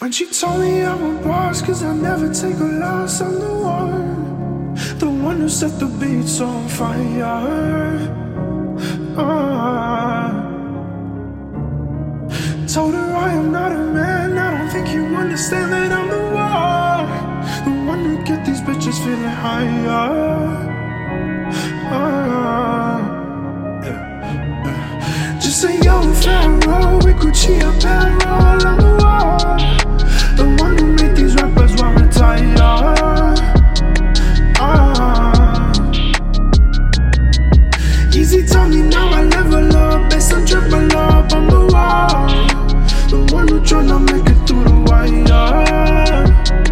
When she told me I'm a boss, cause I never take a loss, I'm the one who set the beats on fire. Told her I am not a man, I don't think you understand that I'm the one who get these bitches feeling higher. Just say yo, Pharaoh, with Gucci and Barrel on the wall. The one who made these rappers want retire. Easy told me now I level up, based on triple up on the wall. The one who tryna make it through the wire.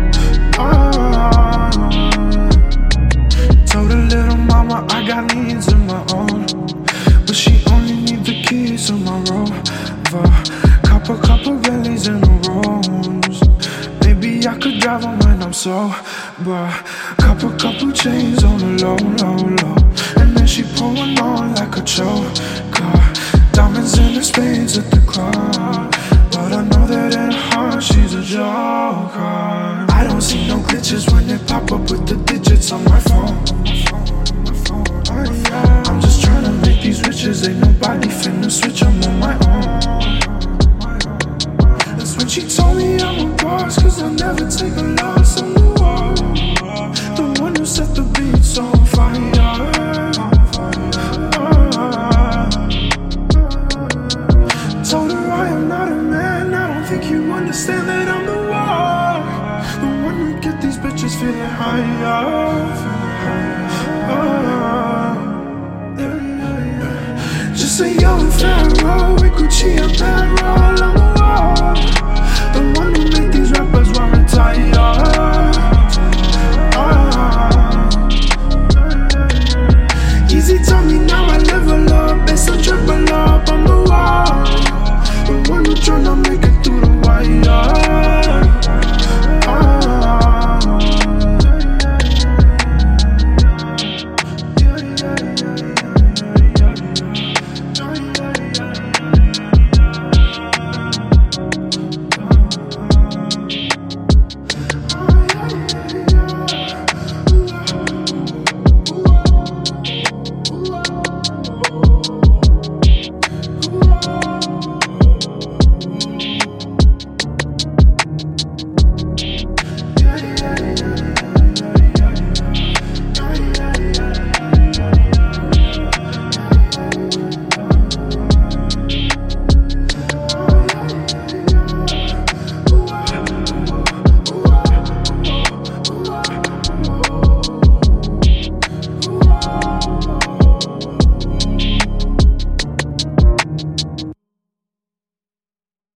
Told her little mama I got needs of my own, but she only need the keys to my Rover. Couple bellies in the rooms. Maybe I could drive them when I'm sober. Couple chains on the low. And then she pulling on like a choker. Diamonds in the spades at the club, but I know that in her heart she's a joker. I don't see no glitches when they pop up with the digits on my phone. I'm just tryna make these riches, ain't nobody finna switch, I'm on my own. That's when she told me I'm a boss, cause I never take a loss on the one who set the beats on fire. Told her I am not a man, I don't think you understand that I'm the one who get these bitches feeling higher. Just say yo, Pharaoh, with Gucci and Barrel